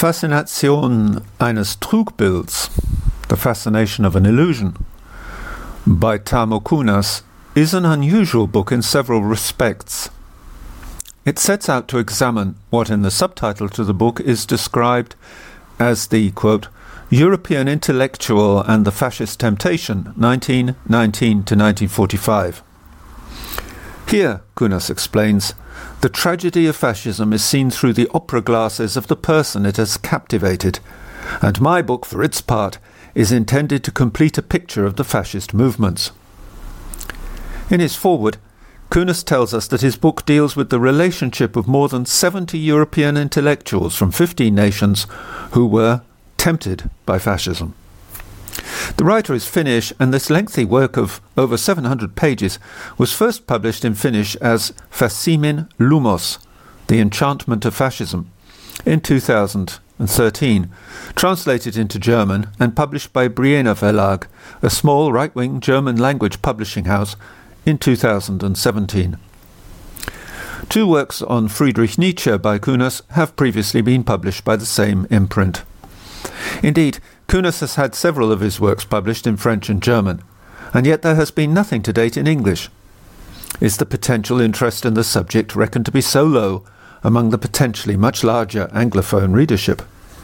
Faszination eines Trugbilds, The Fascination of an Illusion, by Tarmo Kunnas, is an unusual book in several respects. It sets out to examine what in the subtitle to the book is described as the, quote, European Intellectual and the Fascist Temptation, 1919 to 1945. Here, Kunnas explains, the tragedy of fascism is seen through the opera glasses of the person it has captivated, and my book, for its part, is intended to complete a picture of the fascist movements. In his foreword, Kunnas tells us that his book deals with the relationship of more than 70 European intellectuals from 15 nations who were tempted by fascism. The writer is Finnish, and this lengthy work of over 700 pages was first published in Finnish as Fascimin Lumos, The Enchantment of Fascism, in 2013, translated into German and published by Briena Verlag, a small right-wing German-language publishing house, in 2017. Two works on Friedrich Nietzsche by Kunnas have previously been published by the same imprint. Indeed, Kunnas has had several of his works published in French and German, and yet there has been nothing to date in English. Is the potential interest in the subject reckoned to be so low among the potentially much larger Anglophone readership?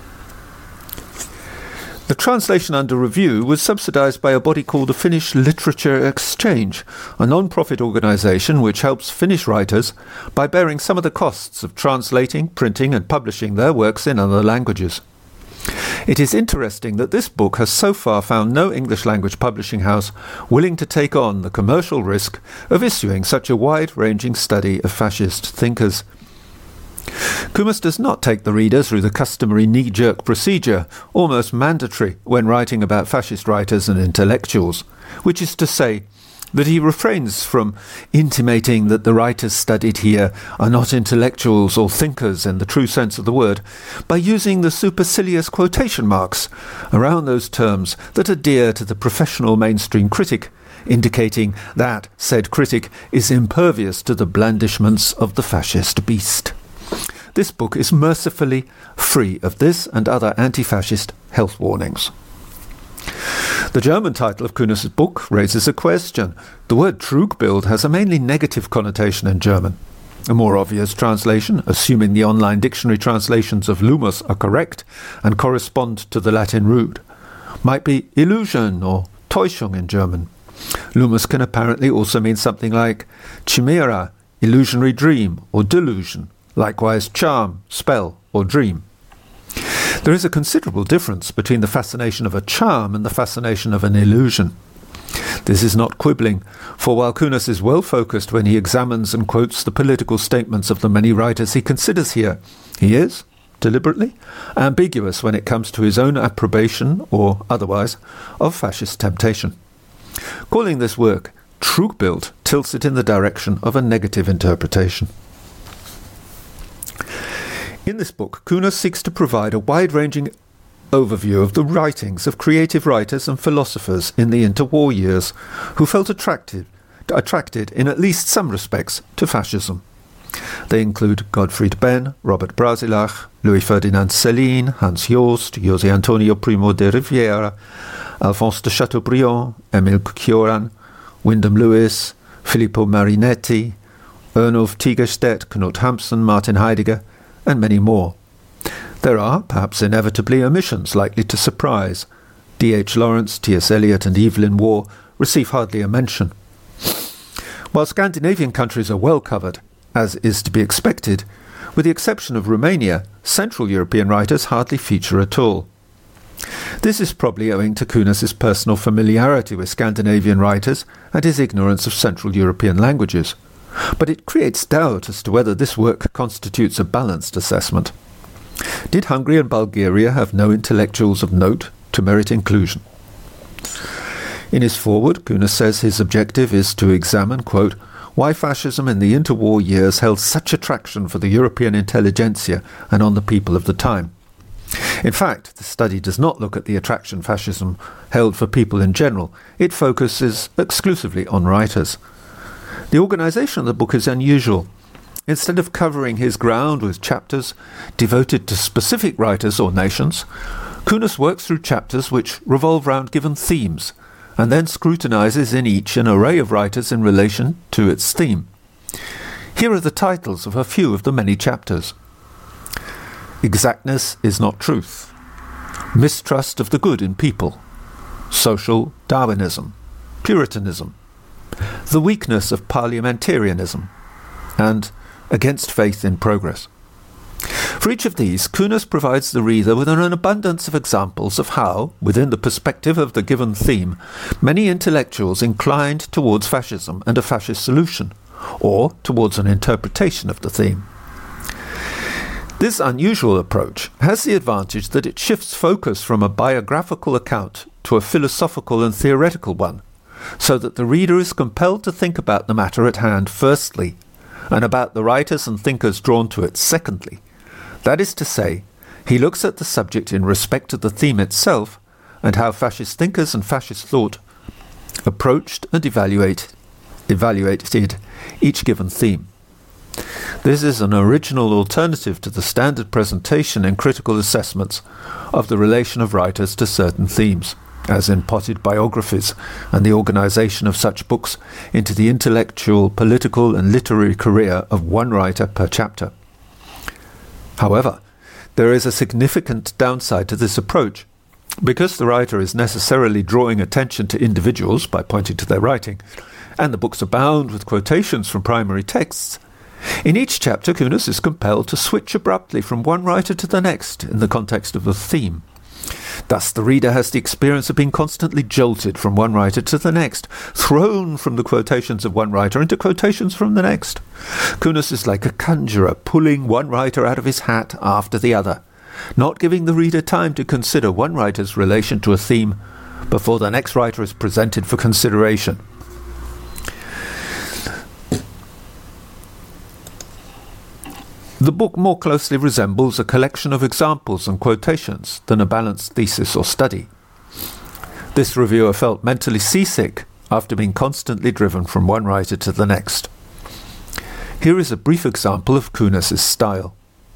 The translation under review was subsidized by a body called the Finnish Literature Exchange, a non-profit organization which helps Finnish writers by bearing some of the costs of translating, printing and publishing their works in other languages. It is interesting that this book has so far found no English-language publishing house willing to take on the commercial risk of issuing such a wide-ranging study of fascist thinkers. Kunnas does not take the reader through the customary knee-jerk procedure, almost mandatory when writing about fascist writers and intellectuals, which is to say that he refrains from intimating that the writers studied here are not intellectuals or thinkers in the true sense of the word, by using the supercilious quotation marks around those terms that are dear to the professional mainstream critic, indicating that said critic is impervious to the blandishments of the fascist beast. This book is mercifully free of this and other anti-fascist health warnings. The German title of Kunnas' book raises a question. The word Trugbild has a mainly negative connotation in German. A more obvious translation, assuming the online dictionary translations of Lumos are correct and correspond to the Latin root, might be illusion or Täuschung in German. Lumos can apparently also mean something like chimera, illusionary dream, or delusion, likewise charm, spell, or dream. There is a considerable difference between the fascination of a charm and the fascination of an illusion. This is not quibbling, for while Kunnas is well focused when he examines and quotes the political statements of the many writers he considers here, he is, deliberately, ambiguous when it comes to his own approbation, or otherwise, of fascist temptation. Calling this work Trugbild tilts it in the direction of a negative interpretation. In this book, Kunnas seeks to provide a wide-ranging overview of the writings of creative writers and philosophers in the interwar years who felt attracted in at least some respects to fascism. They include Gottfried Benn, Robert Brasillach, Louis-Ferdinand Céline, Hans Jost, José Antonio Primo de Rivera, Alphonse de Chateaubriand, Émile Cioran, Wyndham Lewis, Filippo Marinetti, Ernulf Tigerstedt, Knut Hamsun, Martin Heidegger, and many more. There are, perhaps inevitably, omissions likely to surprise. D.H. Lawrence, T.S. Eliot and Evelyn Waugh receive hardly a mention. While Scandinavian countries are well covered, as is to be expected, with the exception of Romania, Central European writers hardly feature at all. This is probably owing to Kunnas' personal familiarity with Scandinavian writers and his ignorance of Central European languages. But it creates doubt as to whether this work constitutes a balanced assessment. Did Hungary and Bulgaria have no intellectuals of note to merit inclusion? In his foreword, Kunnas says his objective is to examine, quote, why fascism in the interwar years held such attraction for the European intelligentsia and on the people of the time. In fact, the study does not look at the attraction fascism held for people in general. It focuses exclusively on writers. The organisation of the book is unusual. instead of covering his ground with chapters devoted to specific writers or nations, Kunas works through chapters which revolve round given themes, and then scrutinizes in each an array of writers in relation to its theme. Here are the titles of a few of the many chapters. Exactness is not truth. Mistrust of the good in people. Social Darwinism. Puritanism. The weakness of parliamentarianism. And Against Faith in Progress. For each of these, Kunas provides the reader with an abundance of examples of how, within the perspective of the given theme, many intellectuals inclined towards fascism and a fascist solution, or towards an interpretation of the theme. This unusual approach has the advantage that it shifts focus from a biographical account to a philosophical and theoretical one, so that the reader is compelled to think about the matter at hand firstly, and about the writers and thinkers drawn to it secondly. That is to say, he looks at the subject in respect to the theme itself and how fascist thinkers and fascist thought approached and evaluated each given theme. This is an original alternative to the standard presentation in critical assessments of the relation of writers to certain themes, as in potted biographies and the organization of such books into the intellectual, political and literary career of one writer per chapter. However, there is a significant downside to this approach. Because the writer is necessarily drawing attention to individuals by pointing to their writing, and the books abound with quotations from primary texts, in each chapter Kunas is compelled to switch abruptly from one writer to the next in the context of the theme. Thus the reader has the experience of being constantly jolted from one writer to the next, thrown from the quotations of one writer into quotations from the next. Kunas is like a conjurer pulling one writer out of his hat after the other, not giving the reader time to consider one writer's relation to a theme before the next writer is presented for consideration. The book more closely resembles a collection of examples and quotations than a balanced thesis or study. This reviewer felt mentally seasick after being constantly driven from one writer to the next. Here is a brief example of Kunas's style.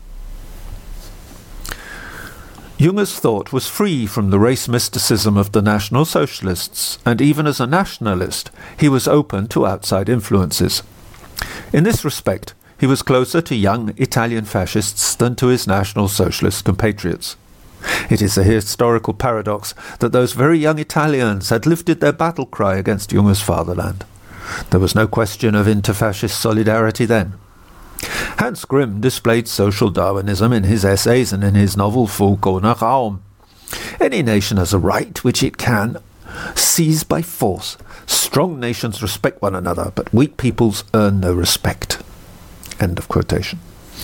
Junger's thought was free from the race mysticism of the National Socialists, and even as a nationalist, he was open to outside influences. In this respect, he was closer to young Italian fascists than to his National Socialist compatriots. It is a historical paradox that those very young Italians had lifted their battle cry against Junger's fatherland. There was no question of inter-fascist solidarity then. Hans Grimm displayed social Darwinism in his essays and in his novel Volk ohne Raum. Any nation has a right which it can seize by force. Strong nations respect one another, but weak peoples earn no respect. End of quotation.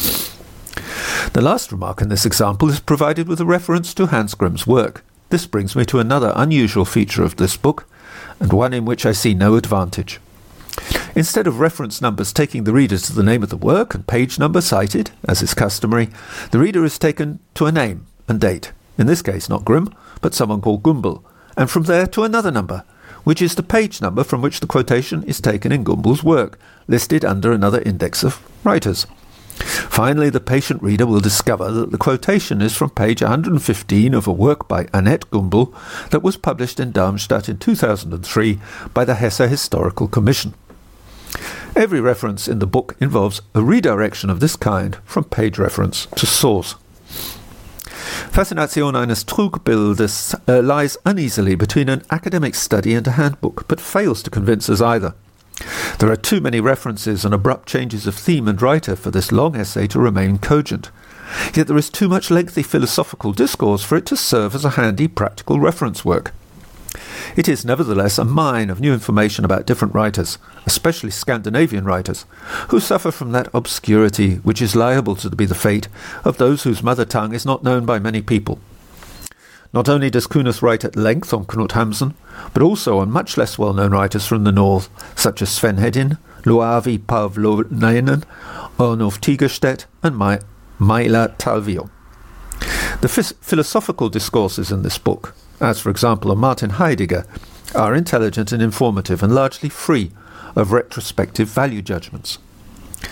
The last remark in this example is provided with a reference to Hans Grimm's work. This brings me to another unusual feature of this book, and one in which I see no advantage. Instead of reference numbers taking the reader to the name of the work and page number cited, as is customary, the reader is taken to a name and date, in this case not Grimm, but someone called Gumbel, and from there to another number, which is the page number from which the quotation is taken in Gumbel's work, listed under another index of writers. Finally, the patient reader will discover that the quotation is from page 115 of a work by Annette Gumbel that was published in Darmstadt in 2003 by the Hesse Historical Commission. Every reference in the book involves a redirection of this kind from page reference to source. Faszination eines Trugbildes lies uneasily between an academic study and a handbook, but fails to convince us either. There are too many references and abrupt changes of theme and writer for this long essay to remain cogent. Yet there is too much lengthy philosophical discourse for it to serve as a handy practical reference work. It is nevertheless a mine of new information about different writers, especially Scandinavian writers, who suffer from that obscurity which is liable to be the fate of those whose mother tongue is not known by many people. Not only does Kunas write at length on Knut Hamsun, but also on much less well-known writers from the north, such as Sven Hedin, Luavi Pavlonainen, Ernulf Tigerstedt, and Maila Talvio. The philosophical discourses in this book, as for example of Martin Heidegger, are intelligent and informative and largely free of retrospective value judgments.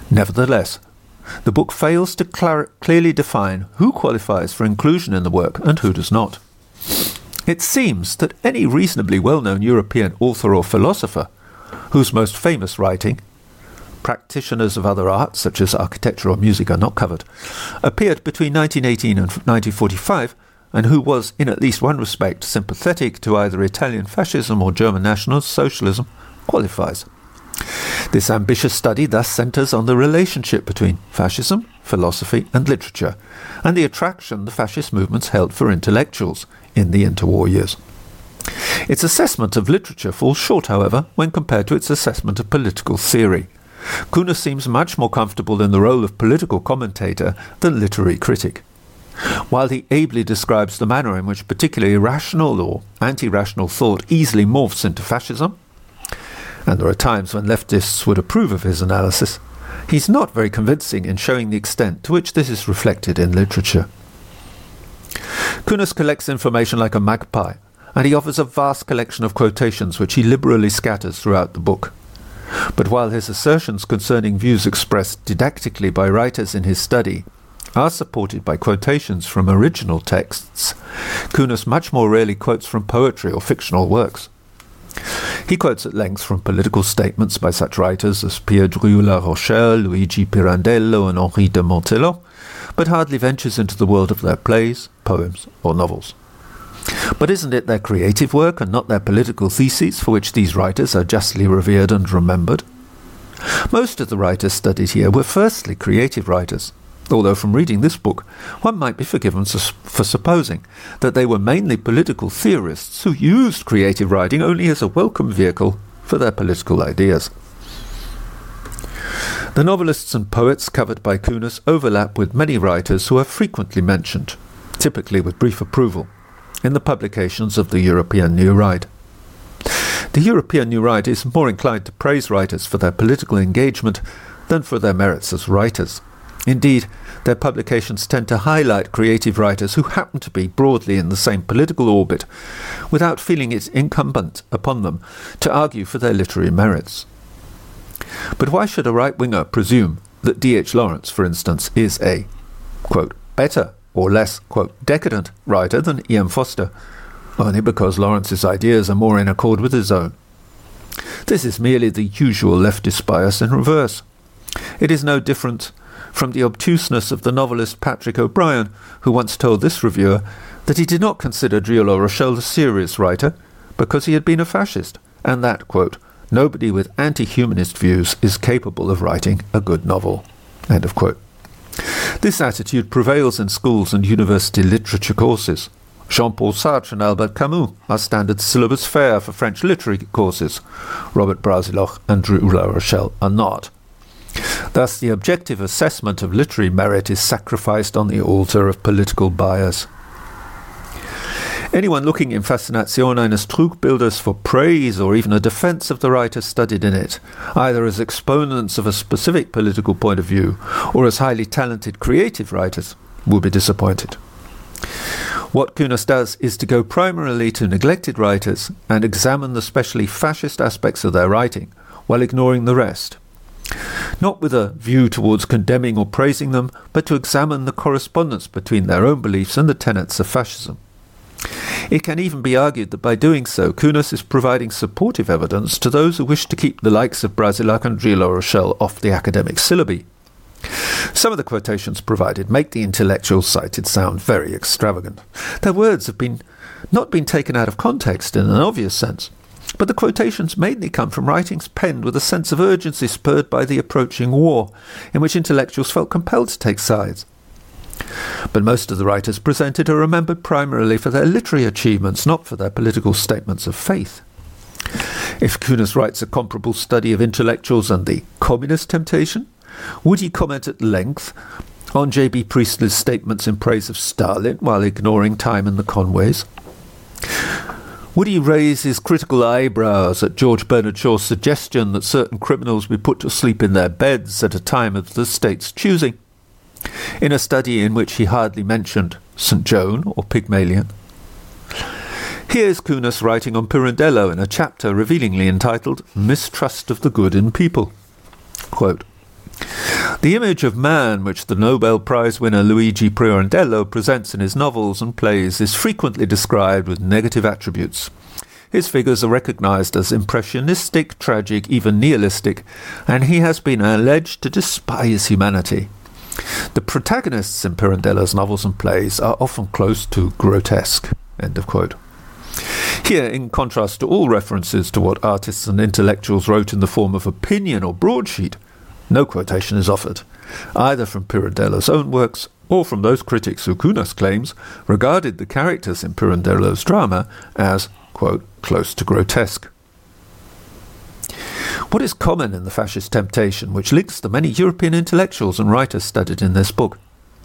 Nevertheless, the book fails to clearly define who qualifies for inclusion in the work and who does not. It seems that any reasonably well-known European author or philosopher, whose most famous writing, practitioners of other arts such as architecture or music are not covered, appeared between 1918 and 1945, and who was, in at least one respect, sympathetic to either Italian fascism or German National Socialism, qualifies. This ambitious study thus centres on the relationship between fascism, philosophy and literature, and the attraction the fascist movements held for intellectuals in the interwar years. Its assessment of literature falls short, however, when compared to its assessment of political theory. Kuhne seems much more comfortable in the role of political commentator than literary critic. While he ably describes the manner in which particularly irrational or anti-rational thought easily morphs into fascism, and there are times when leftists would approve of his analysis, he's not very convincing in showing the extent to which this is reflected in literature. Kuhne collects information like a magpie, and he offers a vast collection of quotations which he liberally scatters throughout the book. But while his assertions concerning views expressed didactically by writers in his study are supported by quotations from original texts, Kuhne much more rarely quotes from poetry or fictional works. He quotes at length from political statements by such writers as Pierre Dru-La Rochelle, Luigi Pirandello and Henri de Montello, but hardly ventures into the world of their plays, poems or novels. But isn't it their creative work and not their political theses for which these writers are justly revered and remembered? Most of the writers studied here were firstly creative writers, although from reading this book one might be forgiven for supposing that they were mainly political theorists who used creative writing only as a welcome vehicle for their political ideas. The novelists and poets covered by Kuhne overlap with many writers who are frequently mentioned, typically with brief approval, in the publications of the European New Right. The European New Right is more inclined to praise writers for their political engagement than for their merits as writers. Indeed, their publications tend to highlight creative writers who happen to be broadly in the same political orbit, without feeling it incumbent upon them to argue for their literary merits. But why should a right-winger presume that D.H. Lawrence, for instance, is a, quote, better or less, quote, decadent writer than E.M. Foster, only because Lawrence's ideas are more in accord with his own? This is merely the usual leftist bias in reverse. It is no different from the obtuseness of the novelist Patrick O'Brien, who once told this reviewer that he did not consider Dru-La Rochelle a serious writer because he had been a fascist, and that, quote, nobody with anti-humanist views is capable of writing a good novel, end of quote. This attitude prevails in schools and university literature courses. Jean-Paul Sartre and Albert Camus are standard syllabus fare for French literary courses. Robert Brasillach and Dru-La Rochelle are not. Thus, the objective assessment of literary merit is sacrificed on the altar of political bias. Anyone looking in Faszination eines Trugbilders for praise or even a defence of the writers studied in it, either as exponents of a specific political point of view or as highly talented creative writers, will be disappointed. What Kuhne does is to go primarily to neglected writers and examine the specially fascist aspects of their writing, while ignoring the rest. Not with a view towards condemning or praising them, but to examine the correspondence between their own beliefs and the tenets of fascism. It can even be argued that by doing so, Kuhne is providing supportive evidence to those who wish to keep the likes of Brasillach and Dru-La Rochelle off the academic syllabi. Some of the quotations provided make the intellectuals cited sound very extravagant. Their words have not been taken out of context in an obvious sense, but the quotations mainly come from writings penned with a sense of urgency spurred by the approaching war, in which intellectuals felt compelled to take sides. But most of the writers presented are remembered primarily for their literary achievements, not for their political statements of faith. If Kuhne writes a comparable study of intellectuals and the communist temptation, would he comment at length on J.B. Priestley's statements in praise of Stalin while ignoring Time and the Conways? Would he raise his critical eyebrows at George Bernard Shaw's suggestion that certain criminals be put to sleep in their beds at a time of the state's choosing, in a study in which he hardly mentioned St. Joan or Pygmalion? Here's Kuhne writing on Pirandello in a chapter revealingly entitled Mistrust of the Good in People. Quote, The image of man which the Nobel Prize winner Luigi Pirandello presents in his novels and plays is frequently described with negative attributes. His figures are recognized as impressionistic, tragic, even nihilistic, and he has been alleged to despise humanity. The protagonists in Pirandello's novels and plays are often close to grotesque." End of quote. Here, in contrast to all references to what artists and intellectuals wrote in the form of opinion or broadsheet, no quotation is offered, either from Pirandello's own works or from those critics who Kunas claims regarded the characters in Pirandello's drama as, quote, "close to grotesque." What is common in the fascist temptation, which links the many European intellectuals and writers studied in this book?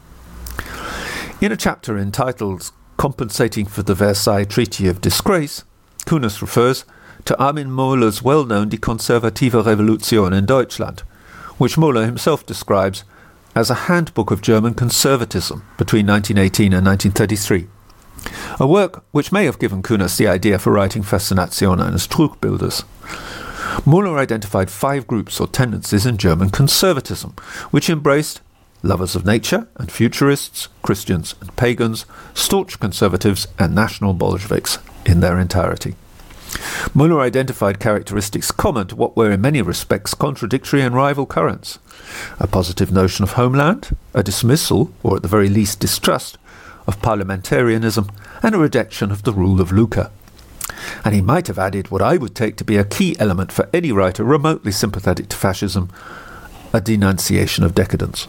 In a chapter entitled "Compensating for the Versailles Treaty of Disgrace," Kunas refers to Armin Mohler's well-known Die konservative Revolution in Deutschland, which Mohler himself describes as a handbook of German conservatism between 1918 and 1933, a work which may have given Kunas the idea for writing Faszinationen as Trugbildes. Mohler identified 5 groups or tendencies in German conservatism, which embraced lovers of nature and futurists, Christians and pagans, staunch conservatives and national Bolsheviks in their entirety. Mohler identified characteristics common to what were in many respects contradictory and rival currents: a positive notion of homeland, a dismissal, or at the very least distrust, of parliamentarianism, and a rejection of the rule of Lucre. And he might have added what I would take to be a key element for any writer remotely sympathetic to fascism: a denunciation of decadence.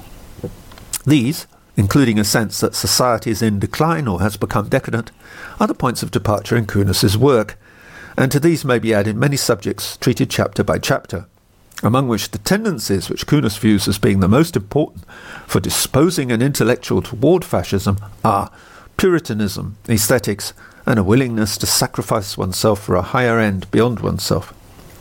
These, including a sense that society is in decline or has become decadent, are the points of departure in Kunas's work, and to these may be added many subjects treated chapter by chapter, among which the tendencies which Kunas views as being the most important for disposing an intellectual toward fascism are Puritanism, aesthetics, and a willingness to sacrifice oneself for a higher end beyond oneself.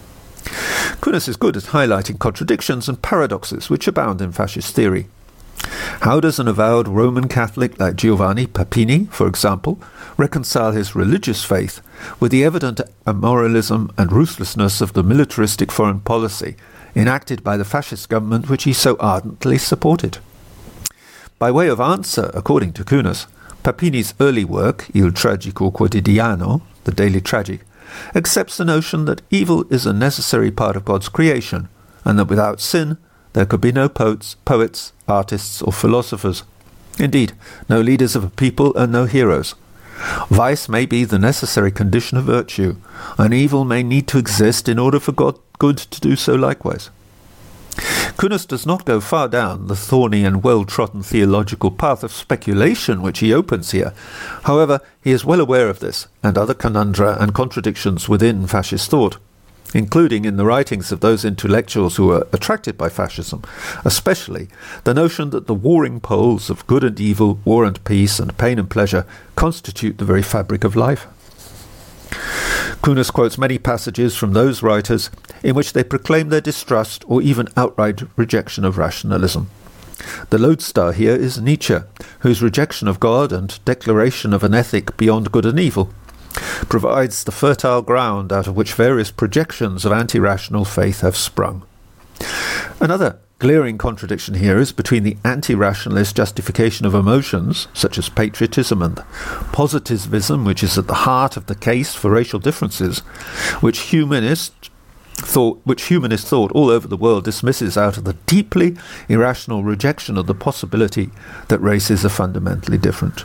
Kunas is good at highlighting contradictions and paradoxes which abound in fascist theory. How does an avowed Roman Catholic like Giovanni Papini, for example, reconcile his religious faith with the evident immoralism and ruthlessness of the militaristic foreign policy enacted by the fascist government which he so ardently supported? By way of answer, according to Kunas, Papini's early work, Il Tragico Quotidiano, the Daily Tragic, accepts the notion that evil is a necessary part of God's creation, and that without sin there could be no poets, artists, or philosophers. Indeed, no leaders of a people and no heroes. Vice may be the necessary condition of virtue, and evil may need to exist in order for good to do so likewise. Kunas does not go far down the thorny and well-trodden theological path of speculation which he opens here. However, he is well aware of this, and other conundra and contradictions within fascist thought, including in the writings of those intellectuals who were attracted by fascism, especially the notion that the warring poles of good and evil, war and peace, and pain and pleasure constitute the very fabric of life. Kunas quotes many passages from those writers in which they proclaim their distrust or even outright rejection of rationalism. The lodestar here is Nietzsche, whose rejection of God and declaration of an ethic beyond good and evil provides the fertile ground out of which various projections of anti-rational faith have sprung. Another glaring contradiction here is between the anti-rationalist justification of emotions, such as patriotism, and positivism, which is at the heart of the case for racial differences, which humanist thought all over the world dismisses out of the deeply irrational rejection of the possibility that races are fundamentally different.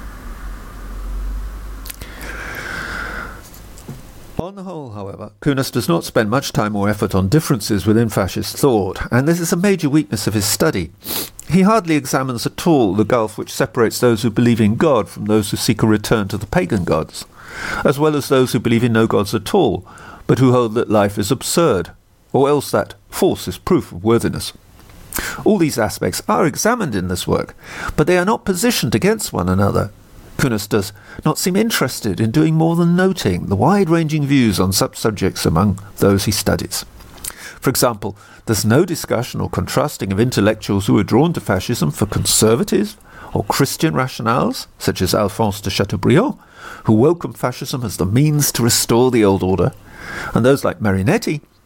On the whole, however, Kunas does not spend much time or effort on differences within fascist thought, and this is a major weakness of his study. He hardly examines at all the gulf which separates those who believe in God from those who seek a return to the pagan gods, as well as those who believe in no gods at all, but who hold that life is absurd, or else that force is proof of worthiness. All these aspects are examined in this work, but they are not positioned against one another. Kunas does not seem interested in doing more than noting the wide-ranging views on such subjects among those he studies. For example, there's no discussion or contrasting of intellectuals who are drawn to fascism for conservative or Christian rationales, such as Alphonse de Chateaubriand, who welcome fascism as the means to restore the old order, and those like Marinetti,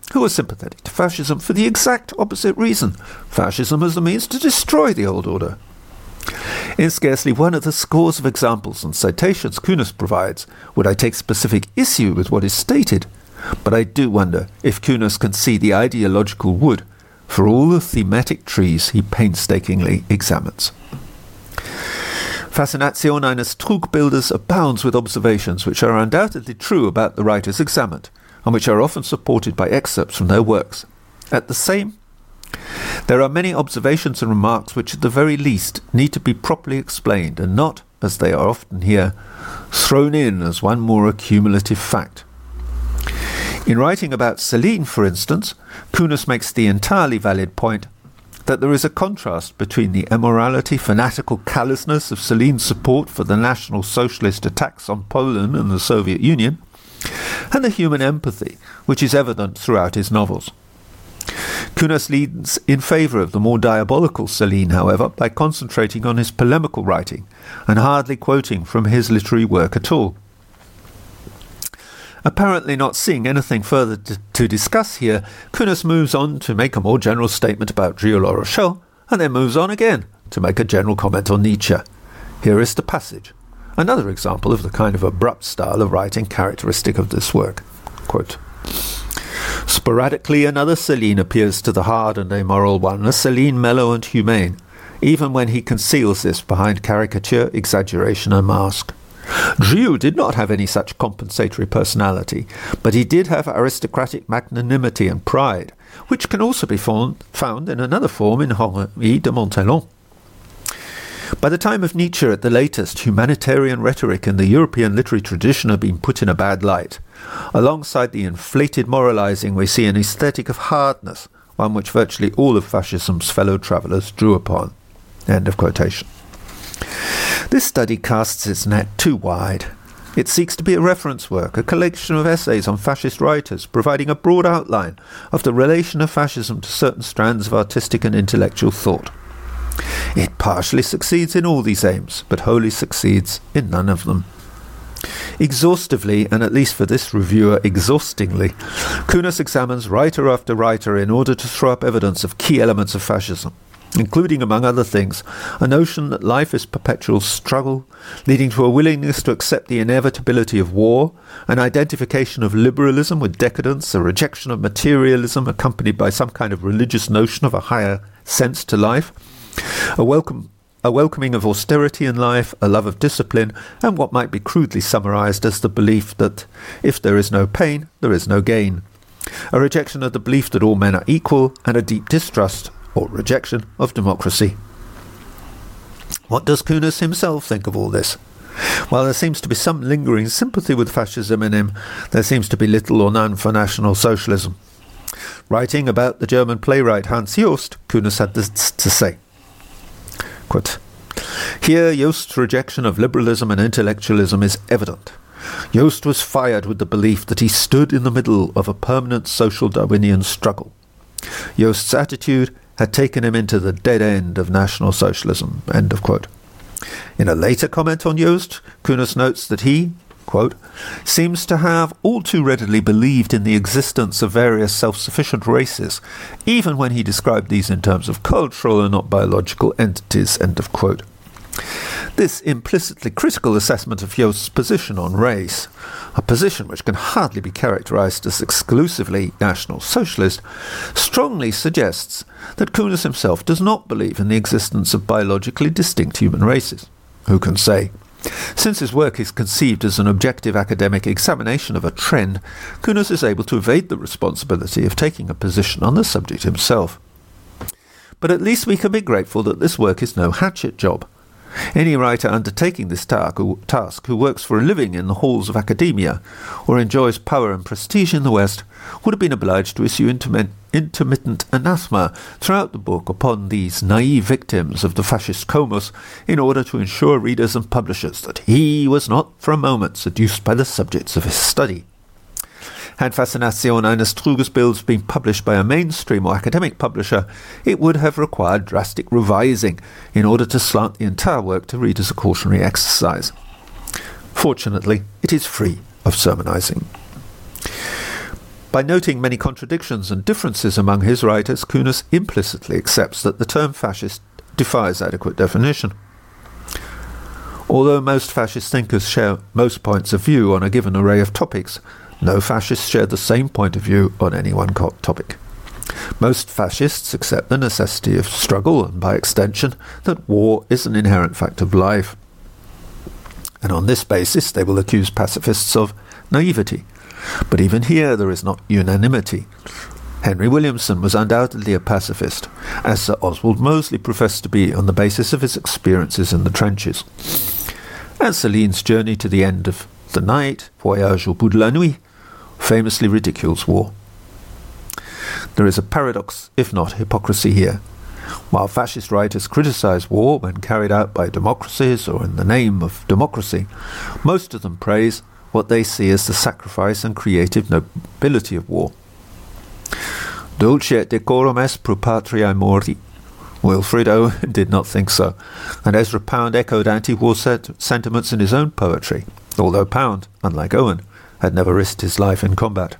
who are sympathetic to fascism for the exact opposite reason: fascism as the means to destroy the old order. In scarcely one of the scores of examples and citations Kunas provides would I take specific issue with what is stated, but I do wonder if Kunas can see the ideological wood for all the thematic trees he painstakingly examines. Faszination eines Trugbilders abounds with observations which are undoubtedly true about the writers examined, and which are often supported by excerpts from their works. At the same, there are many observations and remarks which at the very least need to be properly explained, and not, as they are often here, thrown in as one more accumulative fact. In writing about Céline, for instance, Kunas makes the entirely valid point that there is a contrast between the immorality, fanatical callousness of Céline's support for the National Socialist attacks on Poland and the Soviet Union, and the human empathy which is evident throughout his novels. Kunas leans in favour of the more diabolical Céline, however, by concentrating on his polemical writing and hardly quoting from his literary work at all. Apparently not seeing anything further to discuss here, Kunas moves on to make a more general statement about Gilles La Rochelle, and then moves on again to make a general comment on Nietzsche. Here is the passage, another example of the kind of abrupt style of writing characteristic of this work. Quote, "Sporadically another Céline appears to the hard and amoral one, a Céline mellow and humane, even when he conceals this behind caricature, exaggeration and mask. Gilles did not have any such compensatory personality, but he did have aristocratic magnanimity and pride, which can also be found in another form in Henri de Montaiglon. By the time of Nietzsche at the latest, humanitarian rhetoric in the European literary tradition had been put in a bad light. Alongside the inflated moralizing, we see an aesthetic of hardness, one which virtually all of fascism's fellow travellers drew upon." End of quotation. This study casts its net too wide. It seeks to be a reference work, a collection of essays on fascist writers, providing a broad outline of the relation of fascism to certain strands of artistic and intellectual thought. It partially succeeds in all these aims, but wholly succeeds in none of them. Exhaustively, and at least for this reviewer exhaustingly, Kunas examines writer after writer in order to throw up evidence of key elements of fascism, including, among other things, a notion that life is perpetual struggle, leading to a willingness to accept the inevitability of war, an identification of liberalism with decadence, a rejection of materialism accompanied by some kind of religious notion of a higher sense to life, a welcoming of austerity in life, a love of discipline, and what might be crudely summarized as the belief that if there is no pain, there is no gain, a rejection of the belief that all men are equal, and a deep distrust or rejection of democracy. What does Kunas himself think of all this? While there seems to be some lingering sympathy with fascism in him, there seems to be little or none for National Socialism. Writing about the German playwright Hans Jost, Kunas had this to say. Quote, "Here Jost's rejection of liberalism and intellectualism is evident. Jost was fired with the belief that he stood in the middle of a permanent social Darwinian struggle. Jost's attitude had taken him into the dead end of National Socialism." End of quote. In a later comment on Jost, Kunas notes that he, quote, "seems to have all too readily believed in the existence of various self-sufficient races, even when he described these in terms of cultural and not biological entities." End of quote. This implicitly critical assessment of Jost's position on race, a position which can hardly be characterized as exclusively National Socialist, strongly suggests that Kunas himself does not believe in the existence of biologically distinct human races. Who can say? Since his work is conceived as an objective academic examination of a trend, Kunas is able to evade the responsibility of taking a position on the subject himself. But at least we can be grateful that this work is no hatchet job. Any writer undertaking this task who works for a living in the halls of academia or enjoys power and prestige in the West would have been obliged to issue intermittent anathema throughout the book upon these naive victims of the fascist comus in order to ensure readers and publishers that he was not for a moment seduced by the subjects of his study. Had Faszination eines Trugbilders been published by a mainstream or academic publisher, it would have required drastic revising in order to slant the entire work to read as a cautionary exercise. Fortunately, it is free of sermonizing. By noting many contradictions and differences among his writers, Kunis implicitly accepts that the term fascist defies adequate definition. Although most fascist thinkers share most points of view on a given array of topics, no fascists share the same point of view on any one topic. Most fascists accept the necessity of struggle and, by extension, that war is an inherent fact of life. And on this basis they will accuse pacifists of naivety. But even here there is not unanimity. Henry Williamson was undoubtedly a pacifist, as Sir Oswald Mosley professed to be on the basis of his experiences in the trenches. And Céline's journey to the end of the night, Voyage au bout de la nuit, famously ridicules war. There is a paradox, if not hypocrisy here. While fascist writers criticize war when carried out by democracies or in the name of democracy, most of them praise what they see as the sacrifice and creative nobility of war. Dulce et decorum est pro patriae mori. Wilfred Owen did not think so, and Ezra Pound echoed anti-war sentiments in his own poetry, although Pound, unlike Owen, had never risked his life in combat.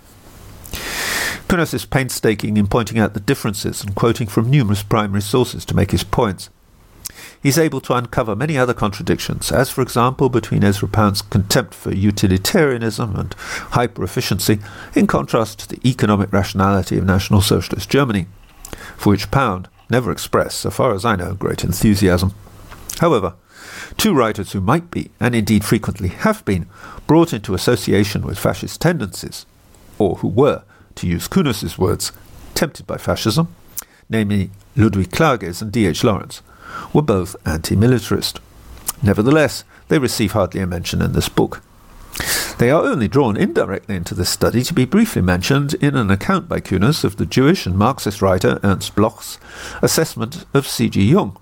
Kunis is painstaking in pointing out the differences and quoting from numerous primary sources to make his points. He is able to uncover many other contradictions, as for example between Ezra Pound's contempt for utilitarianism and hyper-efficiency, in contrast to the economic rationality of National Socialist Germany, for which Pound never expressed, so far as I know, great enthusiasm. However, two writers who might be, and indeed frequently have been, brought into association with fascist tendencies, or who were, to use Kunis's words, tempted by fascism, namely Ludwig Klages and D.H. Lawrence, were both anti-militarist. Nevertheless, they receive hardly a mention in this book. They are only drawn indirectly into this study to be briefly mentioned in an account by Kunis of the Jewish and Marxist writer Ernst Bloch's assessment of C.G. Jung.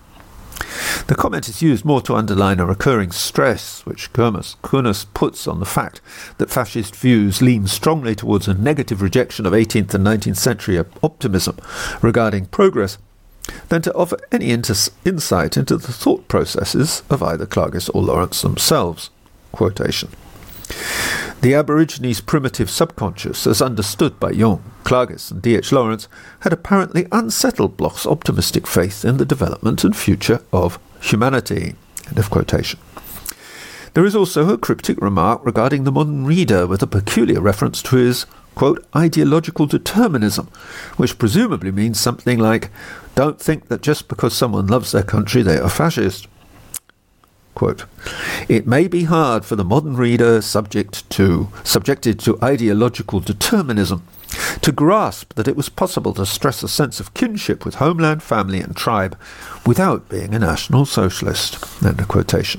The comment is used more to underline a recurring stress which Kunis puts on the fact that fascist views lean strongly towards a negative rejection of 18th and 19th century optimism regarding progress, than to offer any insight into the thought processes of either Klages or Lawrence themselves. Quotation. The Aborigines' primitive subconscious, as understood by Jung, Klages and D.H. Lawrence, had apparently unsettled Bloch's optimistic faith in the development and future of humanity. End of quotation. There is also a cryptic remark regarding the modern reader with a peculiar reference to his, quote, ideological determinism, which presumably means something like, don't think that just because someone loves their country they are fascist. Quote, it may be hard for the modern reader subjected to ideological determinism to grasp that it was possible to stress a sense of kinship with homeland, family and tribe without being a National Socialist. End of quotation.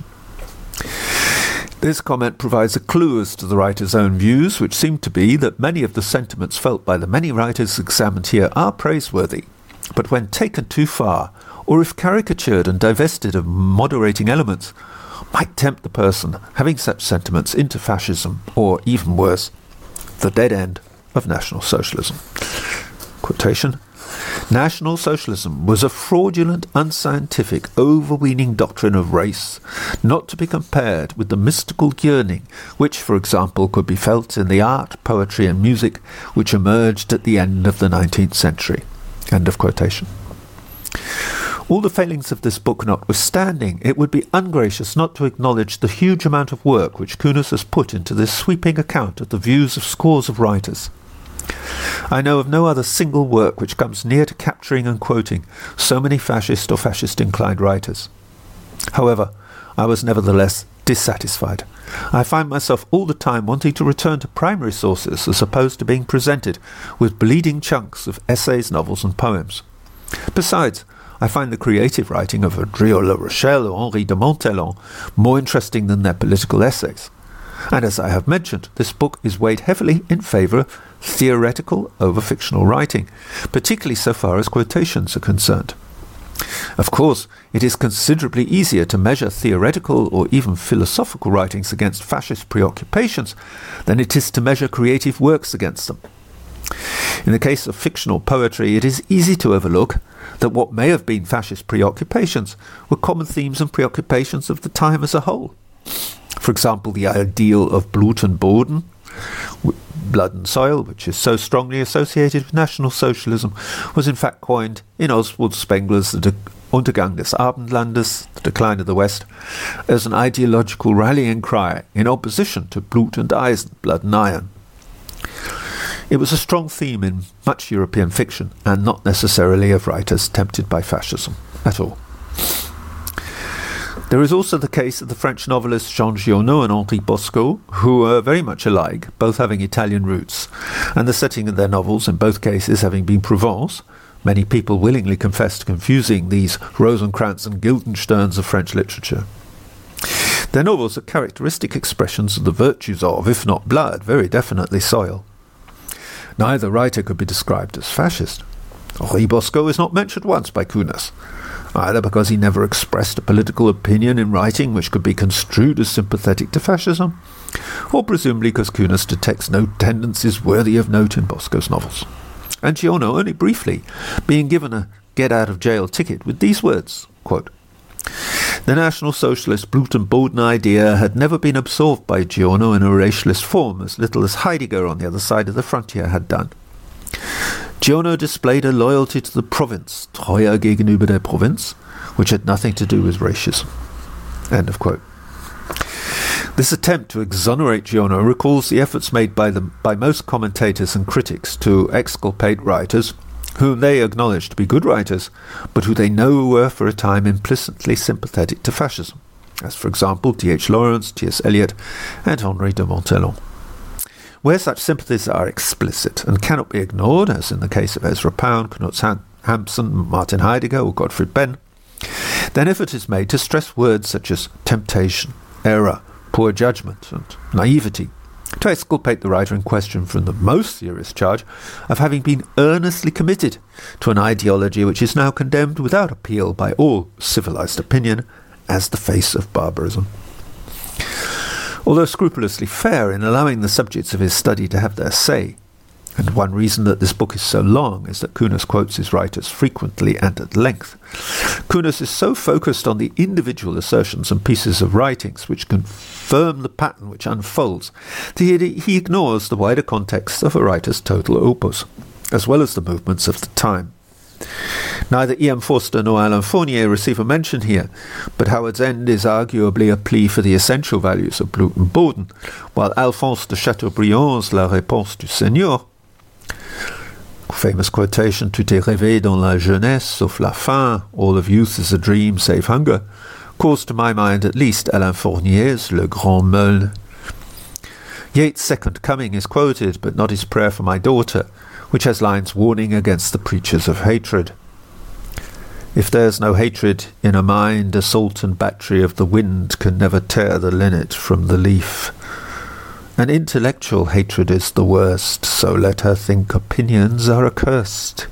This comment provides a clue as to the writer's own views, which seem to be that many of the sentiments felt by the many writers examined here are praiseworthy, but when taken too far, or if caricatured and divested of moderating elements, might tempt the person having such sentiments into fascism, or, even worse, the dead end of National Socialism. Quotation, National Socialism was a fraudulent, unscientific, overweening doctrine of race, not to be compared with the mystical yearning which, for example, could be felt in the art, poetry and music which emerged at the end of the 19th century. End of quotation. All the failings of this book notwithstanding, it would be ungracious not to acknowledge the huge amount of work which Kunis has put into this sweeping account of the views of scores of writers. I know of no other single work which comes near to capturing and quoting so many fascist or fascist-inclined writers. However, I was nevertheless dissatisfied. I find myself all the time wanting to return to primary sources as opposed to being presented with bleeding chunks of essays, novels and poems. Besides, I find the creative writing of Drieux La Rochelle or Henri de Montellon more interesting than their political essays. And as I have mentioned, this book is weighed heavily in favour of theoretical over fictional writing, particularly so far as quotations are concerned. Of course, it is considerably easier to measure theoretical or even philosophical writings against fascist preoccupations than it is to measure creative works against them. In the case of fictional poetry, it is easy to overlook that what may have been fascist preoccupations were common themes and preoccupations of the time as a whole. For example, the ideal of Blut und Boden, Blood and Soil, which is so strongly associated with National Socialism, was in fact coined in Oswald Spengler's The Untergang des Abendlandes, The Decline of the West, as an ideological rallying cry in opposition to Blut und Eisen, Blood and Iron. It was a strong theme in much European fiction, and not necessarily of writers tempted by fascism at all. There is also the case of the French novelists Jean Giono and Henri Bosco, who were very much alike, both having Italian roots, and the setting of their novels in both cases having been Provence. Many people willingly confess to confusing these Rosencrantz and Guildensterns of French literature. Their novels are characteristic expressions of the virtues of, if not blood, very definitely soil. Neither writer could be described as fascist. Henri Bosco is not mentioned once by Kunas, either because he never expressed a political opinion in writing which could be construed as sympathetic to fascism, or presumably because Kunas detects no tendencies worthy of note in Bosco's novels. And Giono only briefly, being given a get-out-of-jail ticket with these words, quote, "The National Socialist Blut und Boden idea had never been absorbed by Giono in a racialist form, as little as Heidegger on the other side of the frontier had done. Giono displayed a loyalty to the province, treuer gegenüber der Provinz, which had nothing to do with racism." End of quote. This attempt to exonerate Giono recalls the efforts made by most commentators and critics to exculpate writers whom they acknowledge to be good writers, but who they know were for a time implicitly sympathetic to fascism, as for example D.H. Lawrence, T.S. Eliot, and Henri de Montelon. Where such sympathies are explicit and cannot be ignored, as in the case of Ezra Pound, Knut Hamsun, Martin Heidegger, or Gottfried Benn, then effort is made to stress words such as temptation, error, poor judgment, and naivety, to exculpate the writer in question from the most serious charge of having been earnestly committed to an ideology which is now condemned without appeal by all civilized opinion as the face of barbarism. Although scrupulously fair in allowing the subjects of his study to have their say, and one reason that this book is so long is that Kunas quotes his writers frequently and at length, Kunas is so focused on the individual assertions and pieces of writings which confirm the pattern which unfolds that he ignores the wider context of a writer's total opus, as well as the movements of the time. Neither E.M. Forster nor Alain Fournier receive a mention here, but Howard's End is arguably a plea for the essential values of Blut und Boden, while Alphonse de Chateaubriand's La Réponse du Seigneur, famous quotation, "Tout est rêvé dans la jeunesse, sauf la faim, all of youth is a dream save hunger," calls to my mind at least Alain Fournier's Le Grand Meulne. Yeats' Second Coming is quoted, but not his Prayer for My Daughter, which has lines warning against the preachers of hatred. "If there's no hatred in a mind, assault and battery of the wind can never tear the linnet from the leaf. An intellectual hatred is the worst, so let her think opinions are accursed."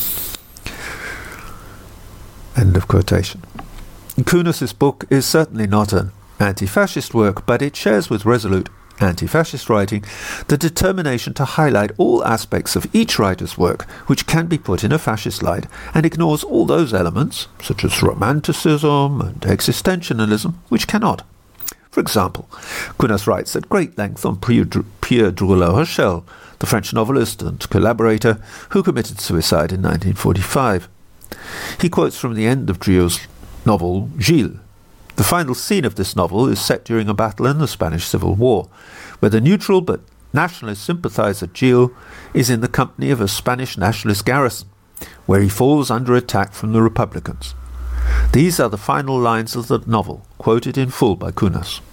End of quotation. Kunas' book is certainly not an anti-fascist work, but it shares with resolute anti-fascist writing the determination to highlight all aspects of each writer's work which can be put in a fascist light, and ignores all those elements, such as romanticism and existentialism, which cannot. For example, Kunas writes at great length on Pierre Drouot-La Rochelle, the French novelist and collaborator who committed suicide in 1945. He quotes from the end of Drouot's novel Gilles. The final scene of this novel is set during a battle in the Spanish Civil War, where the neutral but nationalist sympathizer Gilles is in the company of a Spanish nationalist garrison, where he falls under attack from the Republicans. These are the final lines of the novel, quoted in full by Kunas.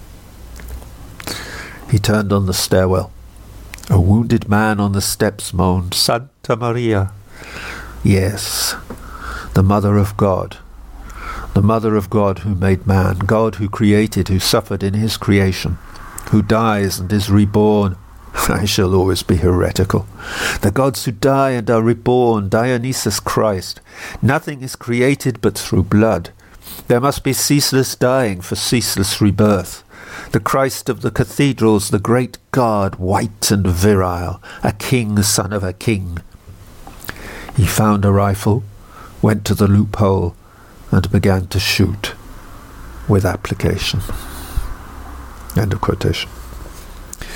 "He turned on the stairwell. A wounded man on the steps moaned, 'Santa Maria.' Yes, the Mother of God. The Mother of God who made man, God who created, who suffered in his creation, who dies and is reborn. I shall always be heretical. The gods who die and are reborn, Dionysus Christ. Nothing is created but through blood. There must be ceaseless dying for ceaseless rebirth. The Christ of the cathedrals, the great God, white and virile, a king, son of a king. He found a rifle, went to the loophole, and began to shoot with application." End of quotation.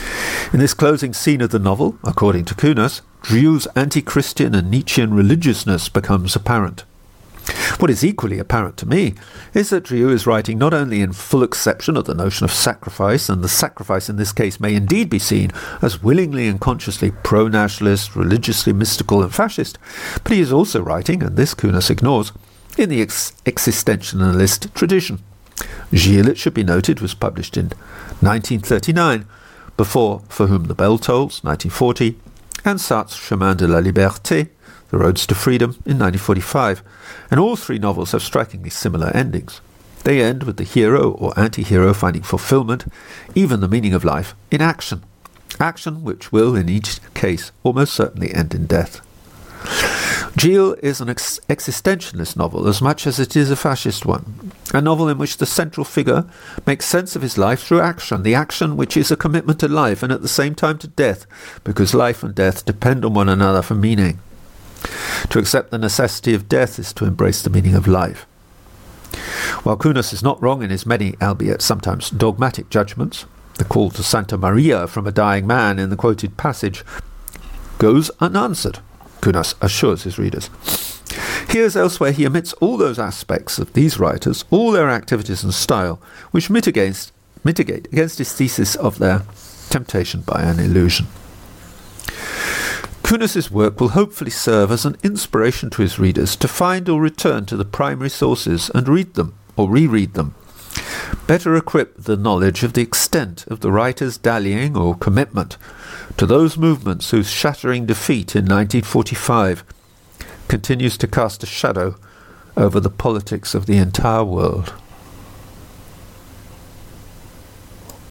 In this closing scene of the novel, according to Kunas, Drieux's anti-Christian and Nietzschean religiousness becomes apparent. What is equally apparent to me is that Drieux is writing not only in full acceptance of the notion of sacrifice, and the sacrifice in this case may indeed be seen as willingly and consciously pro-nationalist, religiously mystical and fascist, but he is also writing, and this Kunas ignores, in the existentialist tradition. Gilles, it should be noted, was published in 1939, before For Whom the Bell Tolls, 1940, and Sartre's Chemin de la Liberté, The Roads to Freedom, in 1945, and all three novels have strikingly similar endings. They end with the hero or anti-hero finding fulfillment, even the meaning of life, in action. Action which will, in each case, almost certainly end in death. Gilles is an existentialist novel as much as it is a fascist one, a novel in which the central figure makes sense of his life through action, the action which is a commitment to life and at the same time to death, because life and death depend on one another for meaning. To accept the necessity of death is to embrace the meaning of life. While Kunas is not wrong in his many, albeit sometimes dogmatic judgments, the call to Santa Maria from a dying man in the quoted passage goes unanswered, Kunas assures his readers. Here as elsewhere he omits all those aspects of these writers, all their activities and style, which mitigate against his thesis of their temptation by an illusion. Kunas's work will hopefully serve as an inspiration to his readers to find or return to the primary sources and read them, or reread them, better equipped with the knowledge of the extent of the writer's dallying or commitment to those movements whose shattering defeat in 1945 continues to cast a shadow over the politics of the entire world.